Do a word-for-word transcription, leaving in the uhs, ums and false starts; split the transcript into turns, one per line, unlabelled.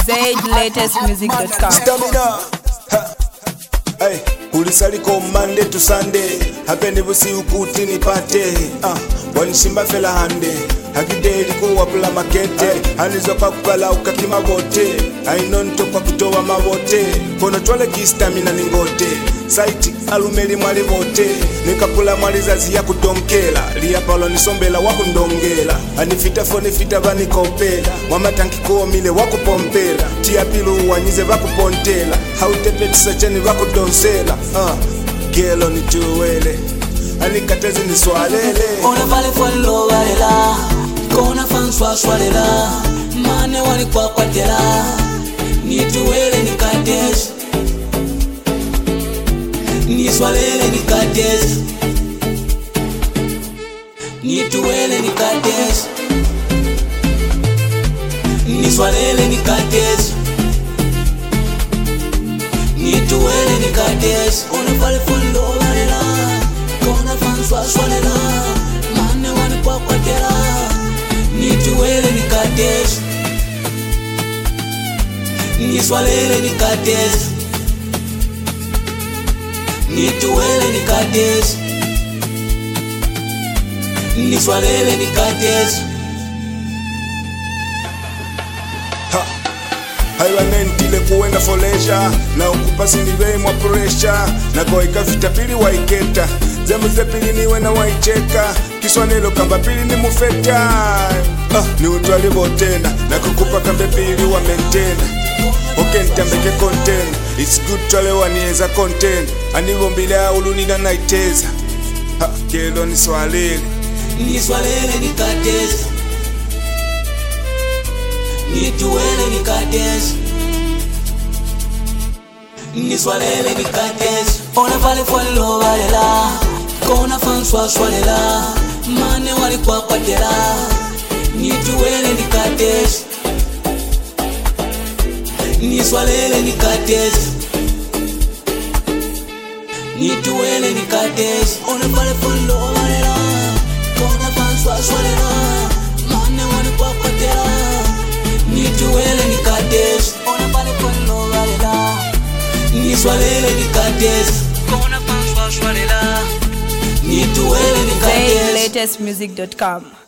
Z latest music dot com.
Stamina. Hey, ulisaliko Monday to Sunday. Hapendi busi ukuti nipate. Ah, wanishimba fela hande. Hakideli kuwapula makete. Hanizoka kupala ukakima bote. Ainonto kwa kutowa mabote. Kono twale kistamina ningote. Saiti alumeli mwali bote. Nikapula mwali zazi ya kudonkela. Liya palo nisombela wakundongela. Anifita fone fita vani kopela. Wama tanki kuomile wakupompela. Tia pilu wanyize wakupontela. Hautepe tisachani wakudonsela. Ah, gelo ni tuwele. Anikatezi ni swalele.
Ona vale fuelo valela. Kona fanswa swalela. Mane wali kwa kwa tela. Ni tuwele ni katezi. Ni swalele ni katezi. Ni tuwele ni katezi. Ni swalele ni katezi. Ni tuwele ni katezi. Ona vale fuelo valela. Kona fanswa swalela. Mane wali kwa kwa tela. Ni tuwele ni katezi. Ni swalele ni katezi. Ni tuwele ni katezi. Ni swalele ni katezi.
Ha, haiwa nentile kuwenda folesha. Na ukupasi niwe mwa presha. Na kwa ikafita pili waiketa. Zemu zepili niwe na waicheka. Kiswanelo kamba pili ni mufeta. Ah, ni utwali botena. Na kukupa kambe pili wa mentena. Okay, ntambeke content. It's good twale wanieza content. Anivo mbile ulunina naiteza. Ha, kelo ni swalele.
Ni swalele ni katezi. Ni tuwele ni katezi. Ni swalele ni katezi. Ona vale fuelo valela. Kona fanswa swalela. Mane wali kwa kwa tela. Ni tuwele ni katezi. Ni swalele ni katezi. Ni tuwele ni katezi. Ona vale fuelo valela. Kona fanswa swalela. Mane wali kwa kwa tela. Ni tuwele ni katezi. Ona vale fuelo valela. Ni swalele ni katezi. Kona fanswa swalela. Ni tuwele ni katezi.
Z latest music dot com.